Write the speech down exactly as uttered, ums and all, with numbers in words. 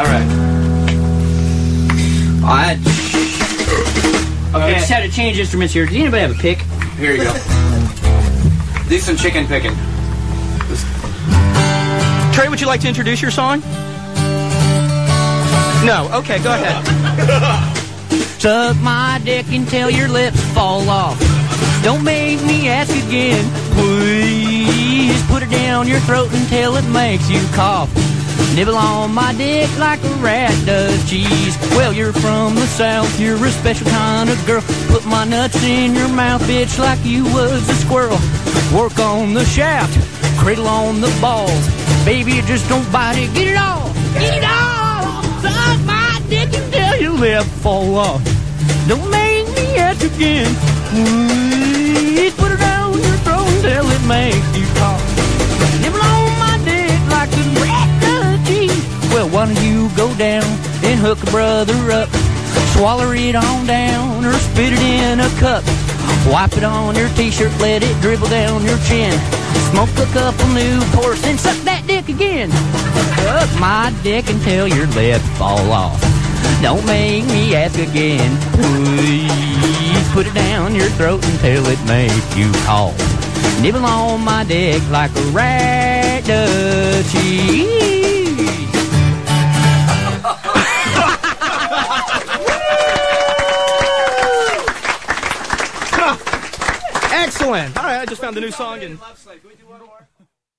All right. All right. Okay. I just had to change instruments here. Does anybody have a pick? Here you go. Do some chicken picking. Trey, would you like to introduce your song? No. Okay, go ahead. Suck my dick until your lips fall off. Don't make me ask again. Please put it down your throat until it makes you cough. Nibble on my dick like a rat does cheese. Well, you're from the south, you're a special kind of girl. Put my nuts in your mouth, bitch, like you was a squirrel. Work on the shaft, cradle on the balls. Baby, you just don't bite it, get it all, get it all. Suck my dick until your lip fall off. Don't make me ask again. Please put it down your throat until it makes you cough. Nibble on my dick like a rat does cheese. Well, why don't you go down and hook a brother up? Swallow it on down or spit it in a cup. Wipe it on your t-shirt, let it dribble down your chin. Smoke a couple Newports and suck that dick again. Suck my dick until your lips fall off. Don't make me ask again. Please put it down your throat until it makes you cough. Nibble on my dick like a rat does cheese. Excellent. All right, I just found the new song and.